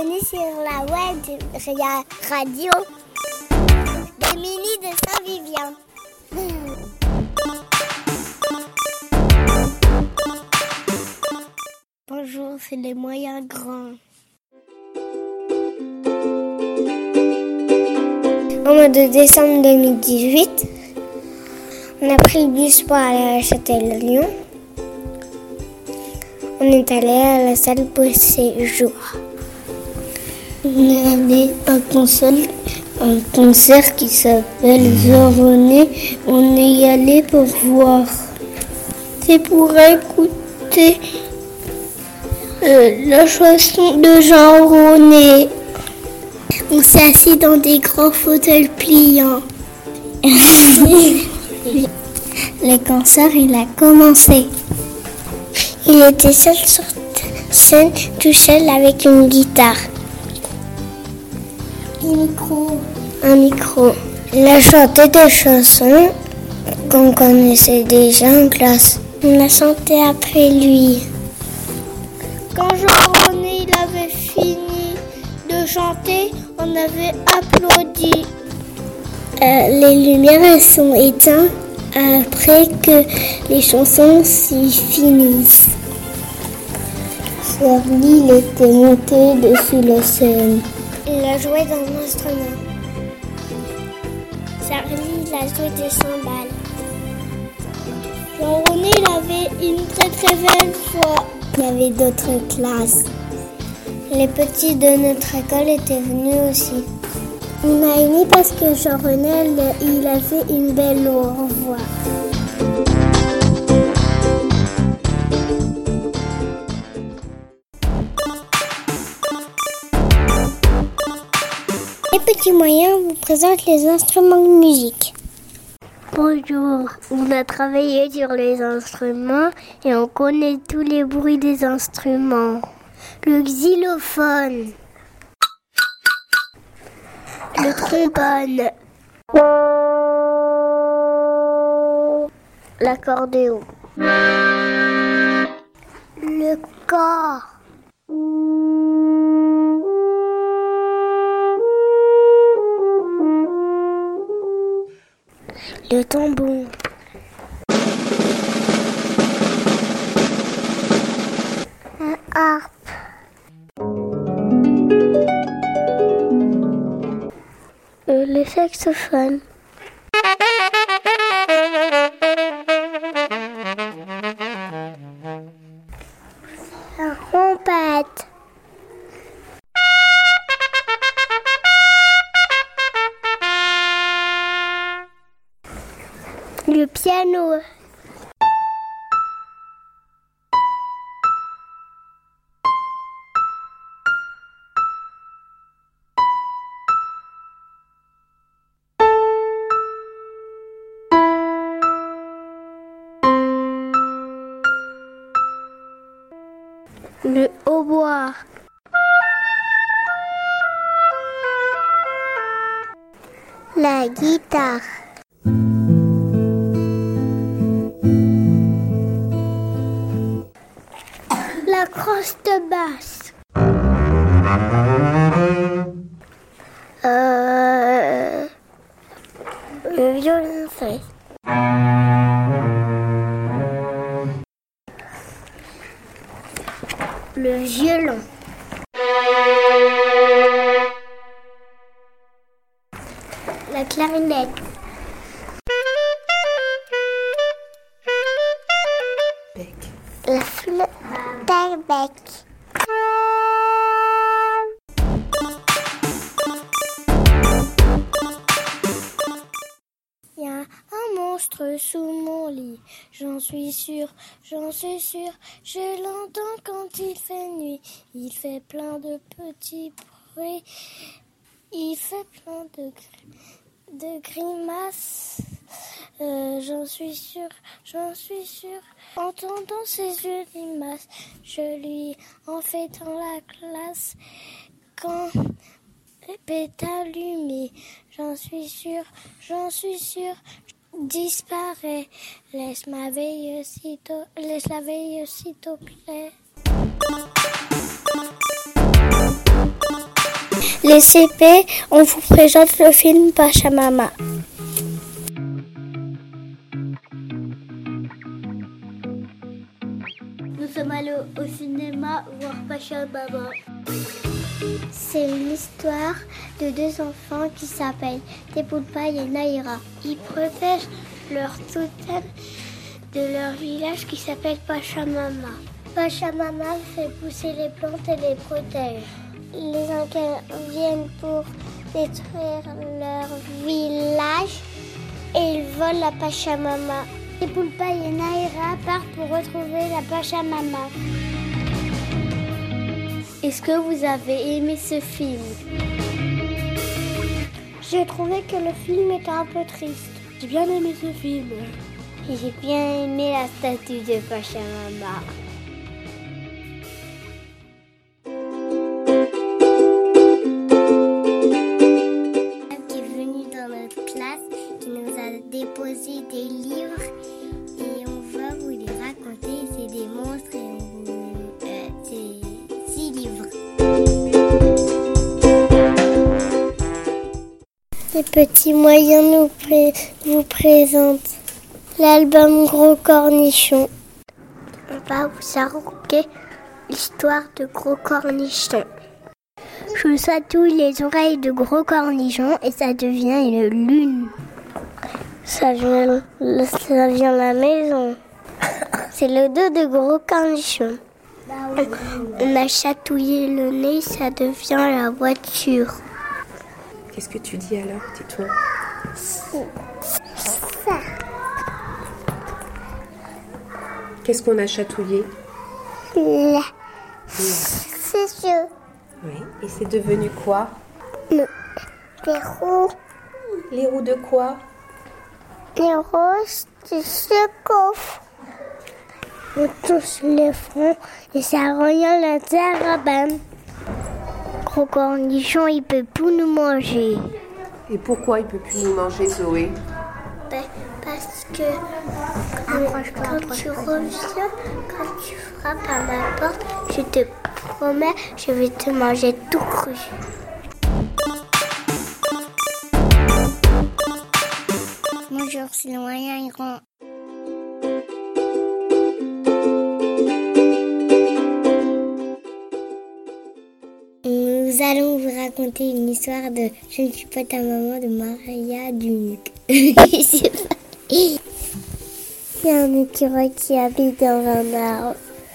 bienvenue sur la web radio des Mini de Saint-Vivien. Bonjour, c'est les moyens grands. Au mois de décembre 2018, on a pris le bus pour aller à Châtellerault. On est allé à la salle pour séjour. On est allé à un concert qui s'appelle Jean René. On est y allé pour voir. C'est pour écouter la chanson de Jean René. On s'est assis dans des grands fauteuils pliants. Le concert, il a commencé. Il était seul sur scène, tout seul avec une guitare. Un micro. Il a chanté des chansons qu'on connaissait déjà en classe. On a chanté après lui. Quand Jean-René il avait fini de chanter, on avait applaudi. Les lumières elles sont éteintes après que les chansons s'y finissent. Charlie il était monté dessus la scène. Il a joué d'un instrument. Charlie il a joué des cymbales. Jean-René il avait une très très belle voix. Il y avait d'autres classes. Les petits de notre école étaient venus aussi. On a aimé parce que Jean-René il avait une belle voix. Les petits moyens vous présentent les instruments de musique. Bonjour, on a travaillé sur les instruments et on connaît tous les bruits des instruments. Le xylophone, le trombone, l'accordéon, le cor. Le tambour. Un harpe. Le saxophone. La trompette. Le piano. Le hautbois. La guitare. La contrebasse. Le violoncelle. Le violon. La clarinette. La flûte bec. Il y a un monstre sous mon lit, j'en suis sûre, je l'entends quand il fait nuit. Il fait plein de petits bruits, il fait plein de grimaces. J'en suis sûre, entendant ses yeux limaces, je lui en fais dans la classe quand est allumé. J'en suis sûre, disparaît. Laisse la veille aussitôt claire. les CP, on vous présente le film Pachamama. Nous sommes allés au cinéma voir Pachamama. C'est l'histoire de deux enfants qui s'appellent Tepulpai et Naira. Ils protègent leur totem de leur village qui s'appelle Pachamama. Pachamama fait pousser les plantes et les protège. Les Incas viennent pour détruire leur village et ils volent la Pachamama. Tepulpai et Naira partent pour retrouver la Pachamama. Est-ce que vous avez aimé ce film? J'ai trouvé que le film était un peu triste. J'ai bien aimé ce film. J'ai bien aimé la statue de Pachamama. Qui est venu dans notre classe, qui nous a déposé des livres et on va vous les raconter. C'est des monstres et c'est 6 livres. Les petits moyens vous présentent l'album Gros Cornichon. On va vous raconter l'histoire de Gros Cornichon. Je chatouille les oreilles de Gros Cornichon et ça devient une lune. Ça vient la maison. C'est le dos de Gros Cornichon. On a chatouillé le nez, ça devient la voiture. Qu'est-ce que tu dis alors, tais-toi? Ça. Qu'est-ce qu'on a chatouillé? C'est sûr. Oui. Et c'est devenu quoi? Les roues. Les roues de quoi? Les roues de ce coffre. On touche le front et ça revient la caravane. Gros Cornichon, il peut plus nous manger. Et pourquoi il peut plus nous manger, Zoé? Parce que quand tu reviens, quand tu frappes à ma porte, je te promets, je vais te manger tout cru. Bonjour, c'est le moyen grand. Nous allons vous raconter une histoire de Je ne suis pas ta maman de Maria Dunuc. Il y a un écureuil qui habite dans un arbre.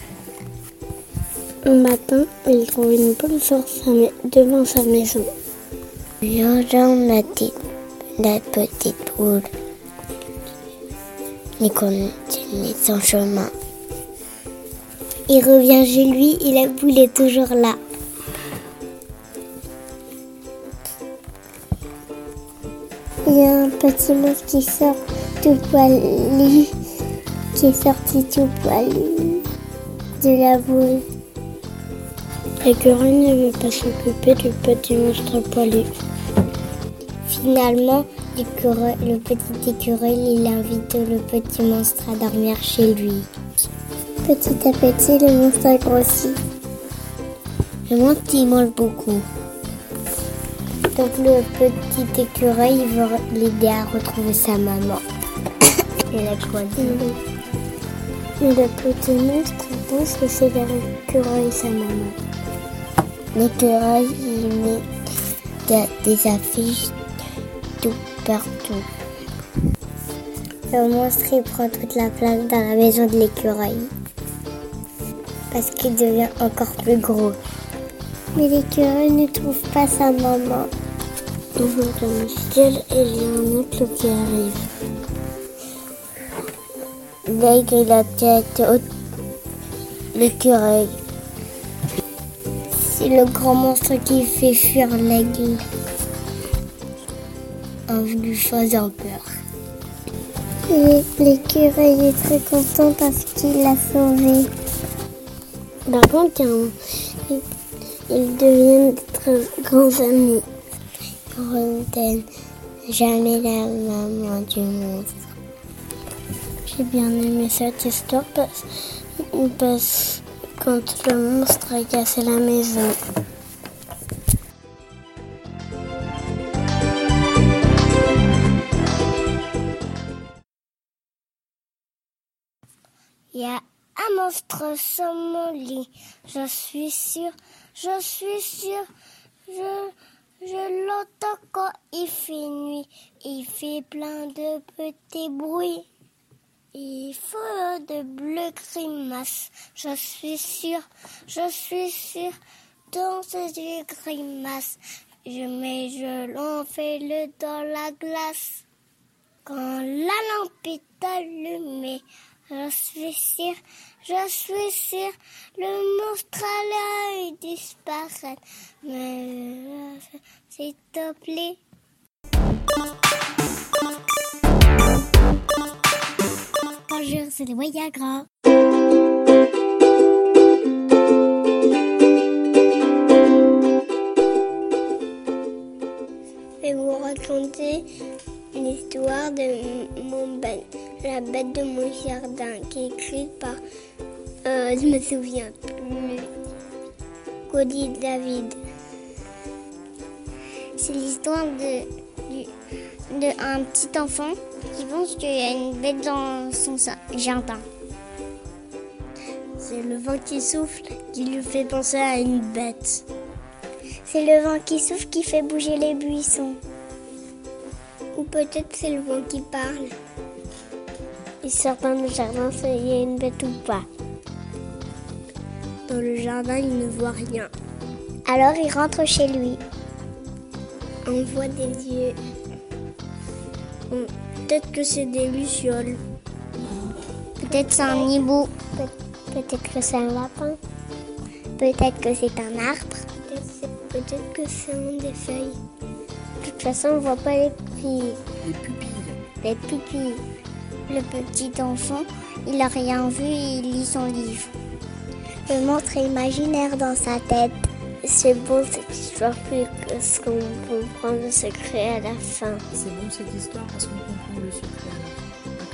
Un matin, il trouve une pomme devant sa maison. Il rejoint la petite poule. Il continue son chemin. Il revient chez lui et la poule est toujours là. Il y a un petit monstre qui sort tout poilu, qui est sorti tout poilu de la boule. L'écureuil ne veut pas s'occuper du petit monstre poilu. Finalement, le petit écureuil, il invite le petit monstre à dormir chez lui. Petit à petit, le monstre a grossi. Le monstre, il mange beaucoup. Donc le petit écureuil il veut l'aider à retrouver sa maman. Il a grandi. Et le petit monstre pense que c'est l'écureuil sa maman. L'écureuil il met des affiches tout partout. Le monstre il prend toute la place dans la maison de l'écureuil. Parce qu'il devient encore plus gros. Mais l'écureuil ne trouve pas sa maman. On voit dans le ciel et il y a un oncle qui arrive. L'aigle et la tête haute, l'écureuil. C'est le grand monstre qui fait fuir l'aigle en lui faisant peur. Et l'écureuil est très content parce qu'il l'a sauvé. Par contre, ils deviennent de très grands amis. Rondaine, jamais la maman du monstre. J'ai bien aimé cette histoire parce quand le monstre a cassé la maison. Il y a un monstre sur mon lit. Je suis sûre. Je l'entends quand il fait nuit. Il fait plein de petits bruits. Il faut de bleues grimaces. Je suis sûre. Dans ses yeux grimaces. Je l'enfile dans la glace. Quand la lampe est allumée, je suis sûre, le monstre allait disparaître. Mais s'il te plaît. Bonjour, c'est les moyens grands. Je vais vous raconter l'histoire de la bête de mon jardin, qui est écrite par, je me souviens plus, Cody David. C'est l'histoire d'un petit enfant qui pense qu'il y a une bête dans son jardin. C'est le vent qui souffle qui lui fait penser à une bête. C'est le vent qui souffle qui fait bouger les buissons. Ou peut-être c'est le vent qui parle. Il sort dans le jardin s'il y a une bête ou pas. Dans le jardin, il ne voit rien. Alors il rentre chez lui. On voit des yeux. Peut-être que c'est des lucioles. Peut-être c'est un hibou. Peut-être que c'est un lapin. Peut-être que c'est un arbre. Peut-être que c'est des feuilles. De toute façon, on ne voit pas les pupilles. Les pupilles. Le petit enfant, il n'a rien vu et il lit son livre. Le monstre est imaginaire dans sa tête. C'est beau cette histoire, parce qu'on comprend le secret à la fin. C'est bon cette histoire parce qu'on comprend le secret à la fin. D'accord ?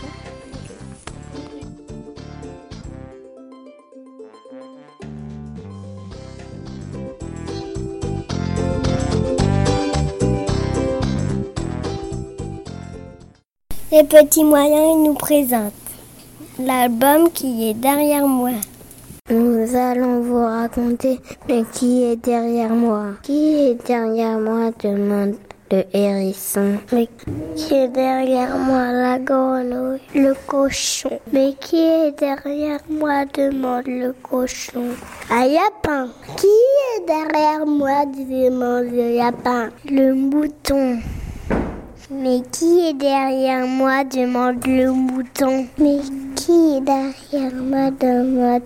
Les petits moyens, ils nous présentent l'album qui est derrière moi. Nous allons vous raconter le qui est derrière moi. Qui est derrière moi demande le hérisson. Mais qui est derrière moi la grenouille, le cochon. Mais qui est derrière moi demande le cochon. Un lapin. Qui est derrière moi demande le lapin. Le mouton. Mais qui est derrière moi demande le mouton. Mais qui est derrière moi demande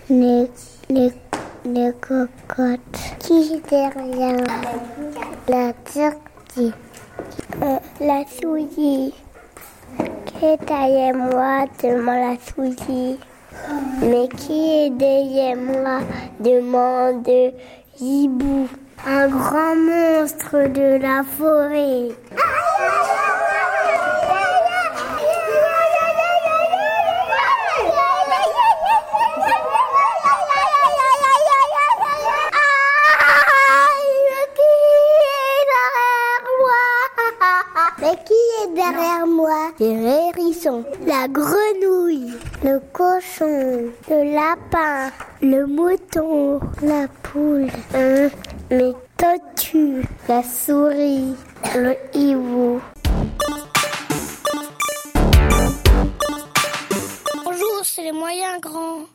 les cocottes. Qui est derrière la turquie, la souris. Qui est derrière moi demande la souris. Mais qui est derrière moi demande le hibou. Un grand monstre de la forêt. Mais qui est derrière moi? Le hérisson, la grenouille, le cochon, le lapin, le mouton, la poule, les tortues, la souris, le hibou. Bonjour, c'est les moyens grands.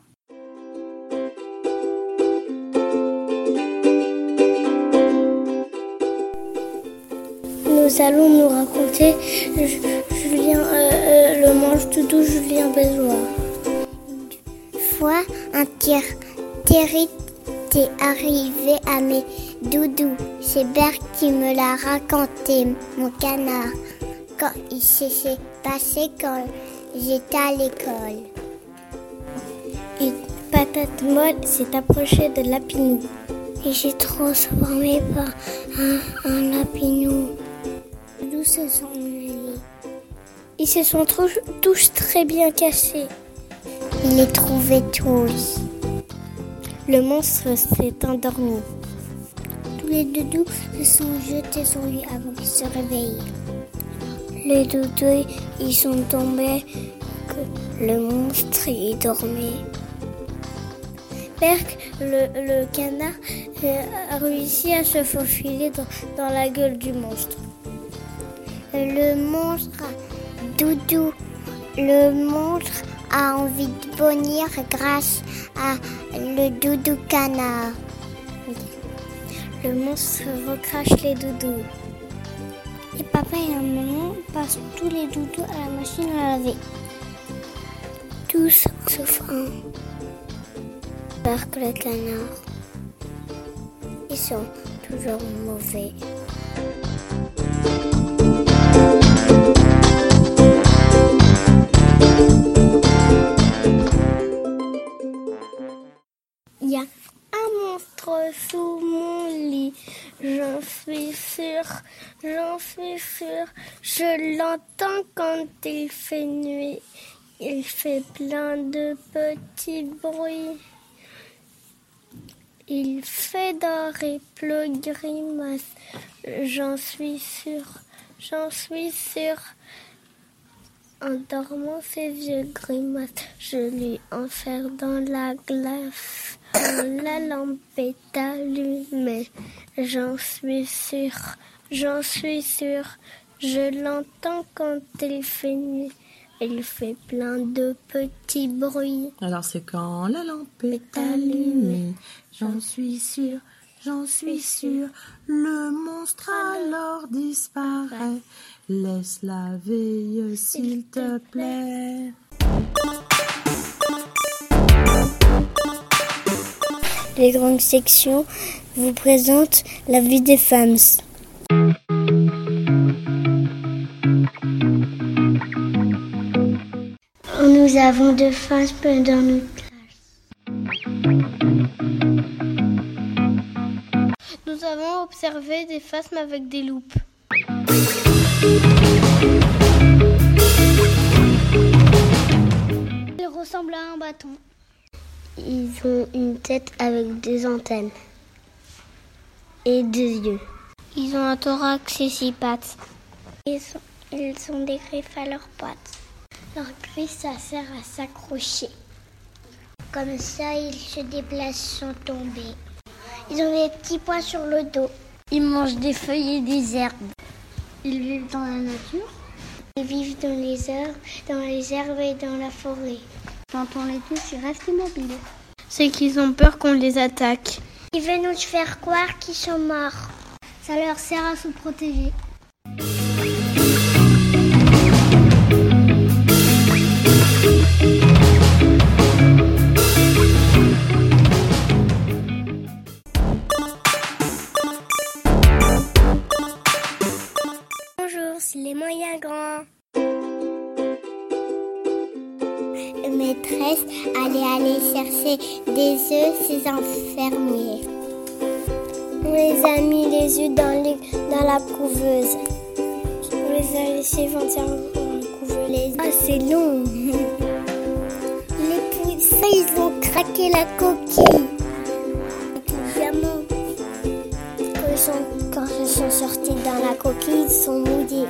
Nous allons nous raconter Julien, le mange-doudou Julien Bézois. Une fois, un terrible est arrivé à mes doudous. C'est Bert qui me l'a raconté, mon canard. Quand il s'est passé quand j'étais à l'école. Une patate molle s'est approchée de Lapinou. Et j'ai transformé par un Lapinou. D'où se sont mêlés. Ils se sont tous très bien cachés. Il les trouvait tous. Le monstre s'est endormi. Tous les doudous se sont jetés sur lui avant qu'il se réveille. Les doudous, ils sont tombés. Le monstre, il dormait. Berk, le canard, a réussi à se faufiler dans la gueule du monstre. Le monstre, Doudou, le monstre a envie de bonir grâce à le doudou canard. Le monstre recrache les doudous. Et papa et maman passent tous les doudous à la machine à laver. Tous sauf un. Berk le canard. Ils sont toujours mauvais. Il y a un monstre sous mon lit, j'en suis sûre. Je l'entends quand il fait nuit. Il fait plein de petits bruits. Il fait d'or pleut grimace. J'en suis sûre. En dormant ses yeux grimaces, je lui enferre dans la glace. La lampe est allumée, j'en suis sûre. Je l'entends quand il fait nuit. Il fait plein de petits bruits. Alors c'est quand la lampe est allumée. J'en suis sûre. Le monstre alors disparaît. Laisse la veille s'il te plaît. Les grandes sections vous présentent la vie des femmes. Nous avons deux phasmes dans notre classe. Nous avons observé des phasmes avec des loupes. Ils ressemblent à un bâton. Ils ont une tête avec des antennes et des yeux. Ils ont un thorax et 6 pattes. Ils ont des griffes à leurs pattes. Leurs griffes, ça sert à s'accrocher. Comme ça, ils se déplacent sans tomber. Ils ont des petits points sur le dos. Ils mangent des feuilles et des herbes. Ils vivent dans la nature. Ils vivent dans les herbes et dans la forêt. Quand on les touche, ils restent immobiles. C'est qu'ils ont peur qu'on les attaque. Ils veulent nous faire croire qu'ils sont morts. Ça leur sert à se protéger. Bonjour, c'est les moyens grands. Maîtresse allait aller chercher des œufs, ses enfermiers. On les a mis les œufs dans la couveuse. On les a laissés 21 dans la couveuse. Ah, c'est long. Les poussins, ils ont craqué la coquille. Évidemment, quand ils sont sortis dans la coquille, ils sont mouillés.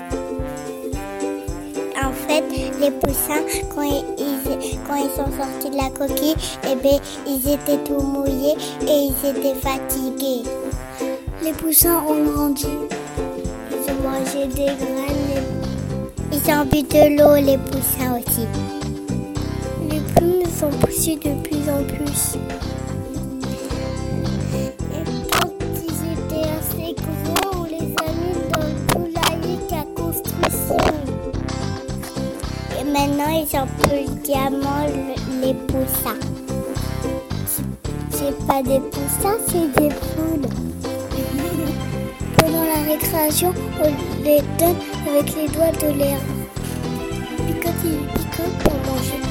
En fait, les poussins, quand ils sont sortis de la coquille, ils étaient tout mouillés et ils étaient fatigués. Les poussins ont grandi. Ils ont mangé des graines. Ils ont bu de l'eau, les poussins aussi. Les plumes sont poussées de plus en plus. Et quand ils étaient assez gros, on les a mis dans le poulailler qu'à construction. Et maintenant, ils ont plus le diamant, les poussins. C'est pas des poussins, c'est des poules. Pendant la récréation, on les donne avec les doigts de l'herbe. Ils picotent pour manger.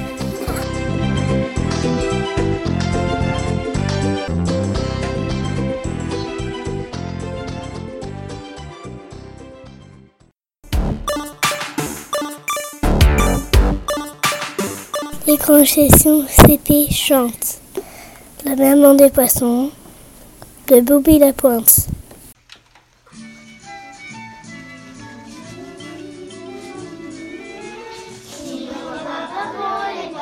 Les grandes sections CP chantent. La maman des poissons, de Bobby la pointe. Si l'on va pas pour les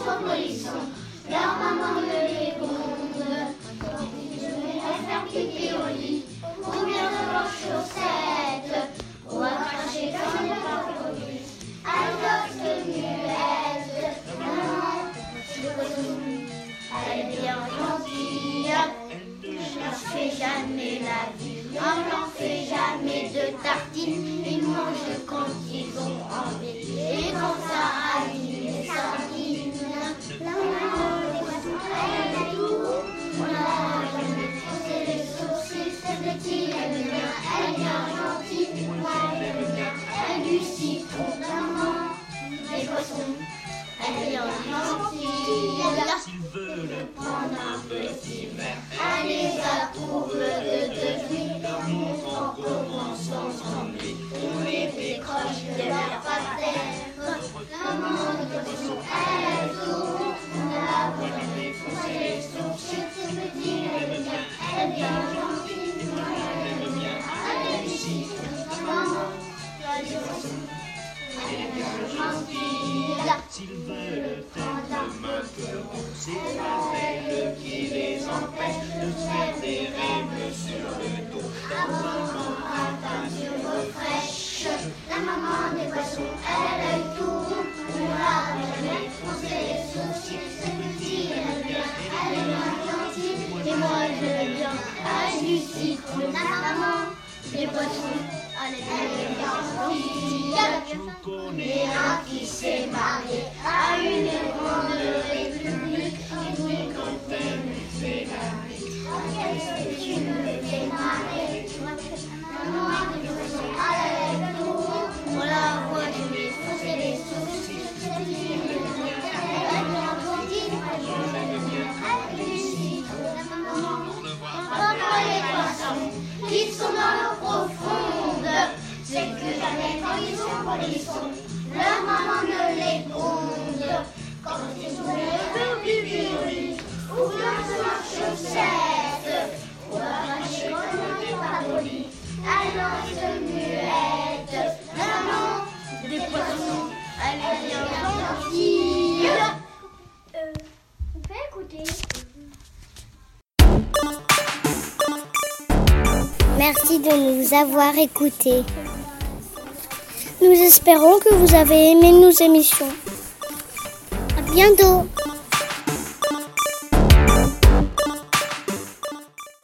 trop polissons. Leur maman me les gronde. Quand ils vont faire pipi au lit, combien de leurs chaussettes, on va cracher comme des parapluies. Alors que muette, maman, je retourne, elle est bien gentille. Je leur fais jamais la vie, on leur fait jamais de tartines. Ils mangent quand ils ont envie, et quand ça allume les sardines. La maman des poissons, elle a tout. On a jamais froncé les sourcils, cette petite, elle est bien, elle est bien gentille. Moi, elle aime bien, elle du citron. La maman des poissons, elle est bien gentille. S'ils veulent prendre un petit verre, elle les approuve de devenir. Leur montrant comment s'ensemble, on les décroche de leur patère. La maman des poissons, elle a tout. On a vraiment froncé les sourcils, c'est petit, elle est bien, elle est bien gentille. Moi, elle aime bien, elle est du citron. La maman des poissons, elle est bien gentille. S'ils veulent prendre un macaron, c'est pas elle qui les empêche de se faire des rêves sur le dos. La maman a ta pure fraîche. La maman des poissons, elle a eu tout. On l'a jamais froncé les sourcils. C'est petit, elle est bien, elle est bien gentille. Et moi, je l'aime bien, elle du citron. La maman des poissons, elle est bien gentille. Je connais un qui s'est marié à une grande république. Oui, quand elle me fait la vie, qu'est-ce que tu me fais marrer? Maman des poissons, elle est tout. On la voit, je vais frousser les sourcils. Cette fille, elle est bien, elle est bien gentille. Je l'aime bien, elle est du citron. Papa les poissons, qui sont dans l'eau profonde, c'est que jamais quand ils sont polissons, leur maman ne les gronde. Quand ils sont faire pipi au lit, ou bien de leurs chaussettes, on va cracher comme des parapluies. Alors se muette, la maman des poissons, elle est bien gentille. On peut écouter. Merci de nous avoir écoutés. Nous espérons que vous avez aimé nos émissions. À bientôt.